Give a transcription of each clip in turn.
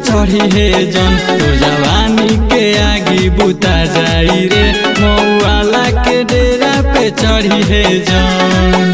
चढ़ी हे जन तो जवानी के आगी बुता जाई रे मऊआला के डेरा पे चढ़ी हे जन।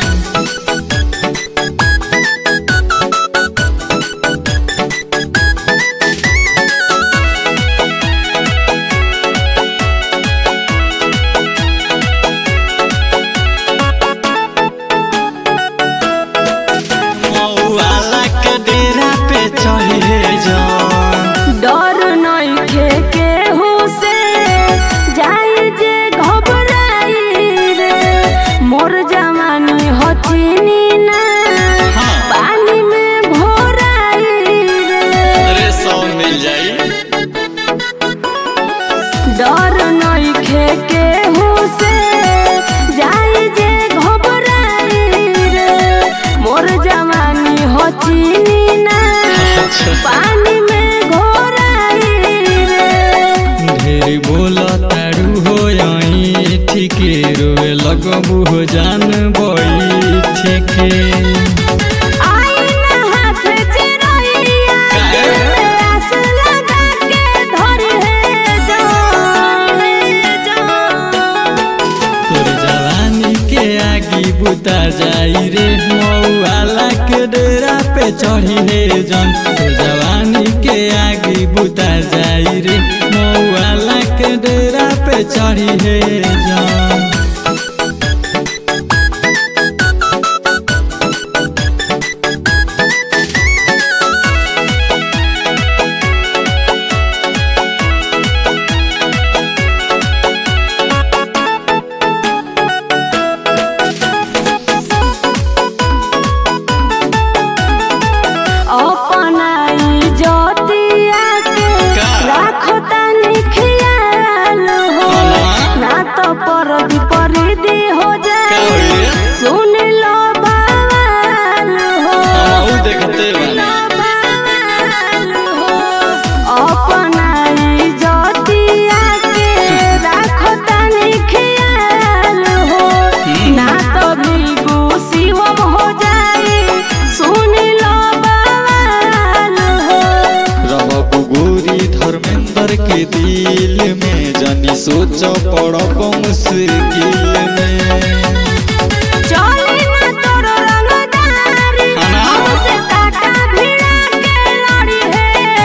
डर नइखे केहू से जाई जे घबराई रे मोर जवानी हथिनी ना पानी में घोराई रे सौ मिल जाई। डर नइखे केहू से जाई जे घबराई रे मोर जवानी हथिनी ना पानी में घोराई रे। ढेर बोला तारू हो यही ठीके रोए लगबू हो जान बड़ी ठीके। आई ना हाथ चिरैया आस लगा के धरे जान तोर जवानी के आगी बुता जाई रे मऊआला के डेरा पे चढ़ी हे जन तोर जवानी के आगी बुता जाई रे मऊआला के डेरा पे चढ़ी हे जन। अपनाई ज्योतिया के राखो तनी ख्याल हो ना तो परिधि हो जाए सुन लो बवाल हो बवाल हो। अपनाई ज्योतिया के राखो तनी ख्याल हो ना तो भीगू शिवम हो जाए सुन लो गोरी धर्मेंद्र के दिल में जानी सोच पड़ब मुश्किल में। चली ना तोर रंगदारी हमसे काटा भिड़ा के लड़ी है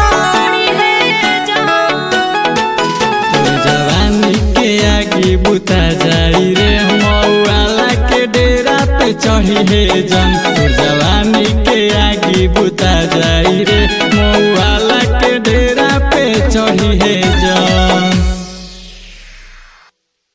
जवानी के आगे बुता जाई रे मऊआला के डेरा पे चढ़ी हे जन जवानी के आगे बुता जाई रे मऊआला के डेरा पे चढ़ी हे।